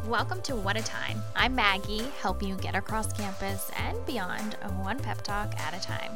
Welcome to What a Time. I'm Maggie, helping you get across campus and beyond, one pep talk at a time.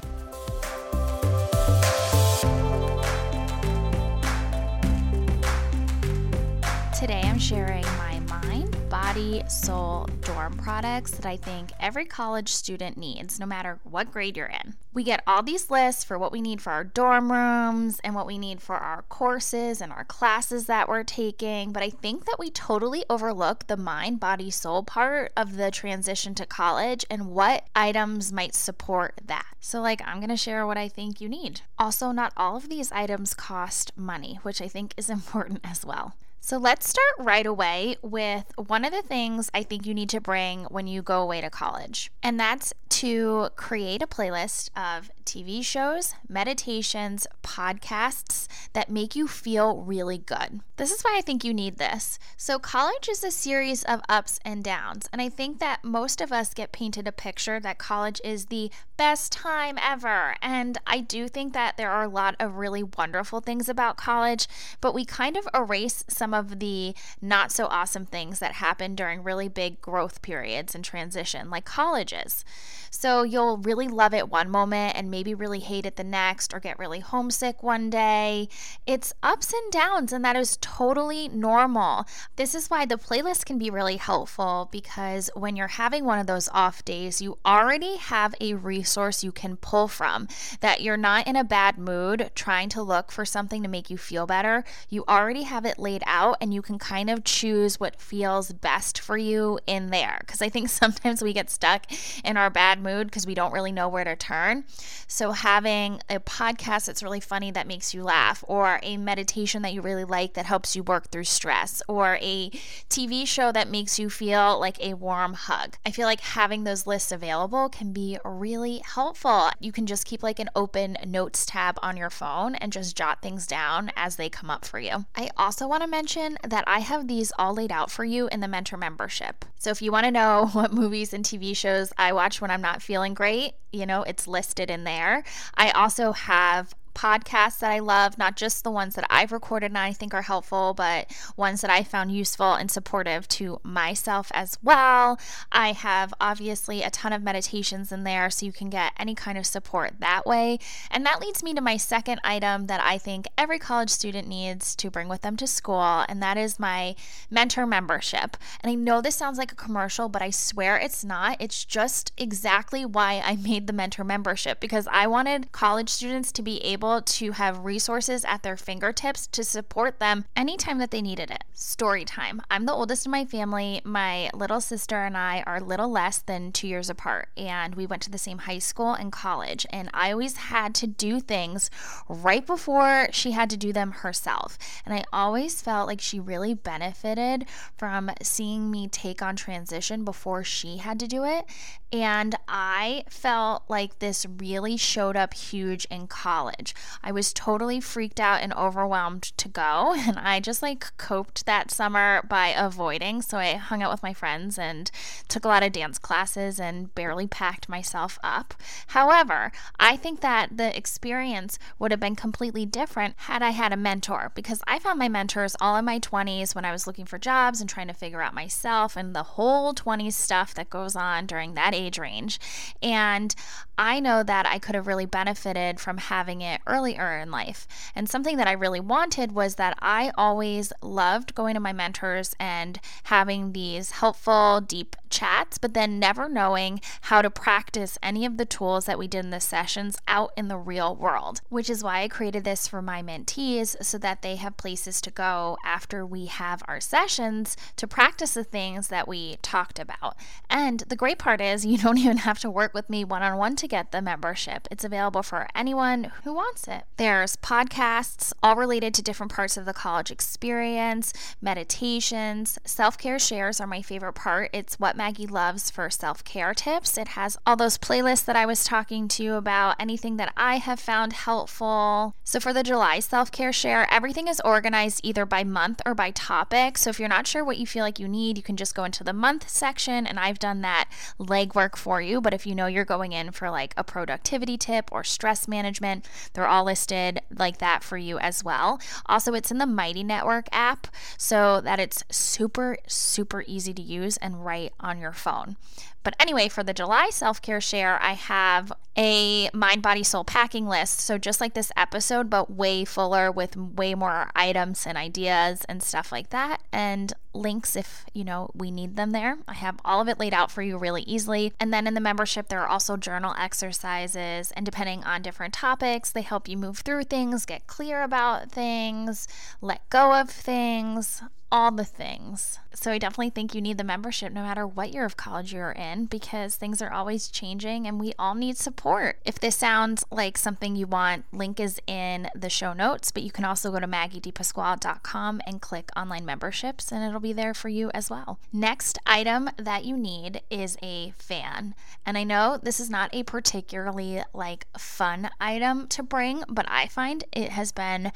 Today I'm sharing my mind, body, soul dorm products that I think every college student needs, no matter what grade you're in. We get all these lists for what we need for our dorm rooms and what we need for our courses and our classes that we're taking, but I think that we totally overlook the mind, body, soul part of the transition to college and what items might support that. So I'm going to share what I think you need. Also, not all of these items cost money, which I think is important as well. So let's start right away with one of the things I think you need to bring when you go away to college, and that's to create a playlist of TV shows, meditations, podcasts that make you feel really good. This is why I think you need this. So college is a series of ups and downs, and I think that most of us get painted a picture that college is the best time ever, and I do think that there are a lot of really wonderful things about college, but we kind of erase some of the not so awesome things that happen during really big growth periods and transition, like colleges. So you'll really love it one moment and maybe really hate it the next, or get really homesick one day. It's ups and downs, and that is totally normal. This is why the playlist can be really helpful, because when you're having one of those off days, you already have a resource you can pull from, that you're not in a bad mood trying to look for something to make you feel better. You already have it laid out, and you can kind of choose what feels best for you in there, because I think sometimes we get stuck in our bad mood because we don't really know where to turn. So having a podcast that's really funny that makes you laugh, or a meditation that you really like that helps you work through stress, or a TV show that makes you feel like a warm hug. I feel like having those lists available can be really helpful. You can just keep an open notes tab on your phone and just jot things down as they come up for you. I also want to mention that I have these all laid out for you in the Mentor membership. So if you want to know what movies and TV shows I watch when I'm not feeling great, it's listed in there. I also have podcasts that I love, not just the ones that I've recorded and I think are helpful, but ones that I found useful and supportive to myself as well. I have obviously a ton of meditations in there, so you can get any kind of support that way. And that leads me to my second item that I think every college student needs to bring with them to school, and that is my Mentor membership. And I know this sounds like a commercial, but I swear it's not. It's just exactly why I made the Mentor membership, because I wanted college students to be able to have resources at their fingertips to support them anytime that they needed it. Story time. I'm the oldest in my family. My little sister and I are a little less than 2 years apart, and we went to the same high school and college, and I always had to do things right before she had to do them herself. And I always felt like she really benefited from seeing me take on transition before she had to do it. And I felt like this really showed up huge in college. I was totally freaked out and overwhelmed to go, and I just coped that summer by avoiding. So I hung out with my friends and took a lot of dance classes and barely packed myself up. However, I think that the experience would have been completely different had I had a mentor, because I found my mentors all in my 20s when I was looking for jobs and trying to figure out myself and the whole 20s stuff that goes on during that age range. And I know that I could have really benefited from having it earlier in life. And something that I really wanted was that I always loved going to my mentors and having these helpful, deep chats, but then never knowing how to practice any of the tools that we did in the sessions out in the real world, which is why I created this for my mentees, so that they have places to go after we have our sessions to practice the things that we talked about. And the great part is you don't even have to work with me one-on-one to get the membership. It's available for anyone who wants it. There's podcasts all related to different parts of the college experience, meditations, self-care shares are my favorite part. It's what Maggie loves for self-care tips. It has all those playlists that I was talking to you about, anything that I have found helpful. So for the July self-care share, everything is organized either by month or by topic. So if you're not sure what you feel like you need, you can just go into the month section, and I've done that legwork for you. But if you know you're going in for like a productivity tip or stress management, they're all listed like that for you as well. Also, it's in the Mighty Network app so that it's super easy to use and right on your phone. But anyway, for the July self-care share, I have a mind, body, soul packing list. So just like this episode, but way fuller with way more items and ideas and stuff like that. And links if, we need them there. I have all of it laid out for you really easily. And then in the membership, there are also journal exercises. And depending on different topics, they help you move through things, get clear about things, let go of things, all the things. So I definitely think you need the membership no matter what year of college you're in, because things are always changing and we all need support. If this sounds like something you want, link is in the show notes, but you can also go to maggiedepasquale.com and click online memberships and it'll be there for you as well. Next item that you need is a fan. And I know this is not a particularly fun item to bring, but I find it has been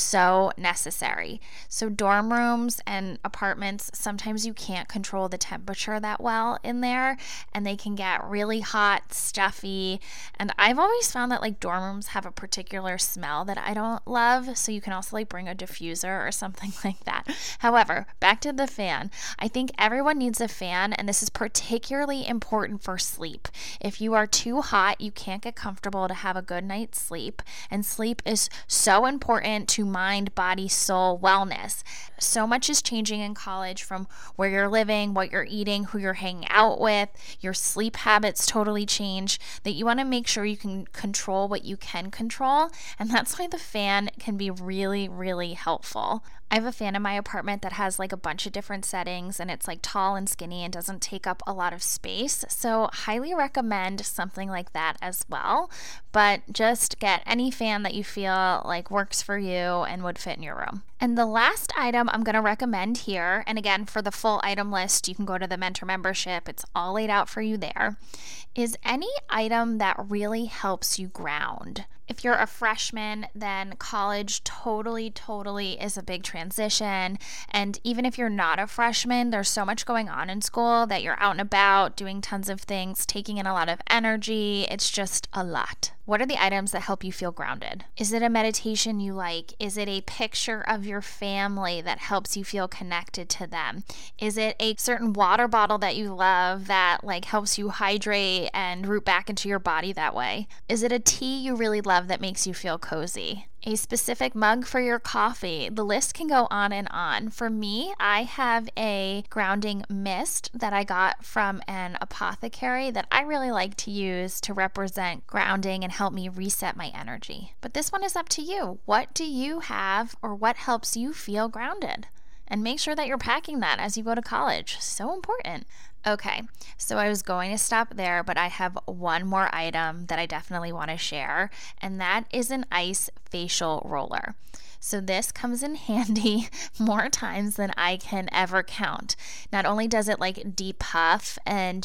so necessary. So dorm rooms and apartments, sometimes you can't control the temperature that well in there and they can get really hot, stuffy. And I've always found that dorm rooms have a particular smell that I don't love. So you can also bring a diffuser or something like that. However, back to the fan. I think everyone needs a fan, and this is particularly important for sleep. If you are too hot, you can't get comfortable to have a good night's sleep. And sleep is so important to mind, body, soul wellness. So much is changing in college from where you're living, what you're eating, who you're hanging out with. Your sleep habits totally change, that you want to make sure you can control what you can control. And that's why the fan can be really, really helpful. I have a fan in my apartment that has a bunch of different settings, and it's tall and skinny and doesn't take up a lot of space. So highly recommend something like that as well. But just get any fan that you feel works for you and would fit in your room. And the last item I'm going to recommend here, and again, for the full item list, you can go to the Mentor membership. It's all laid out for you there, is any item that really helps you ground. If you're a freshman, then college totally is a big transition. And even if you're not a freshman, there's so much going on in school that you're out and about, doing tons of things, taking in a lot of energy. It's just a lot. What are the items that help you feel grounded? Is it a meditation you like? Is it a picture of your family that helps you feel connected to them? Is it a certain water bottle that you love that helps you hydrate and root back into your body that way? Is it a tea you really love that makes you feel cozy? A specific mug for your coffee? The list can go on and on. For me, I have a grounding mist that I got from an apothecary that I really like to use to represent grounding and help me reset my energy. But this one is up to you. What do you have, or what helps you feel grounded? And make sure that you're packing that as you go to college. So important. Okay, so I was going to stop there, but I have one more item that I definitely want to share, and that is an ice facial roller. So this comes in handy more times than I can ever count. Not only does it depuff and,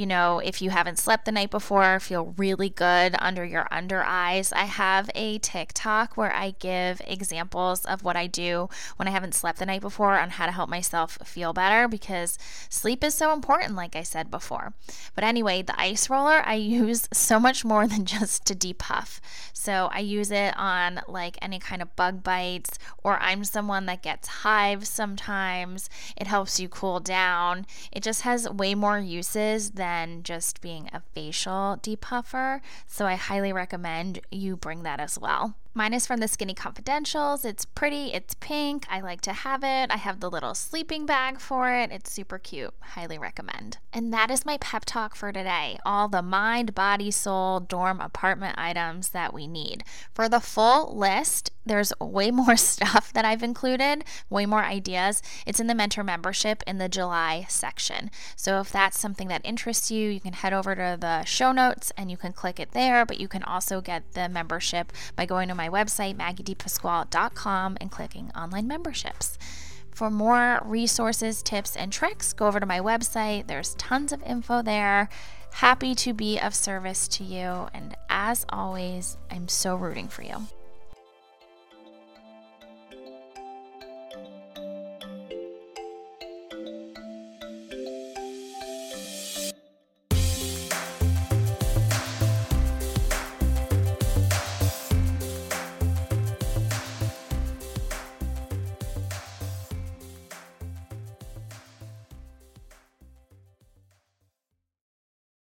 if you haven't slept the night before, feel really good under your under eyes. I have a TikTok where I give examples of what I do when I haven't slept the night before on how to help myself feel better, because sleep is so important, like I said before. But anyway, the ice roller I use so much more than just to depuff. So I use it on any kind of bug bite, or I'm someone that gets hives sometimes. It helps you cool down. It just has way more uses than just being a facial depuffer. So I highly recommend you bring that as well. Mine is from the Skinny Confidentials. It's pretty, it's pink. I like to have it. I have the little sleeping bag for it. It's super cute. Highly recommend. And that is my pep talk for today. All the mind, body, soul, dorm, apartment items that we need. For the full list, there's way more stuff that I've included, way more ideas. It's in the Mentor membership in the July section. So if that's something that interests you, you can head over to the show notes and you can click it there, but you can also get the membership by going to my website, maggiedepasquale.com, and clicking online memberships. For more resources, tips, and tricks, go over to my website. There's tons of info there. Happy to be of service to you. And as always, I'm so rooting for you.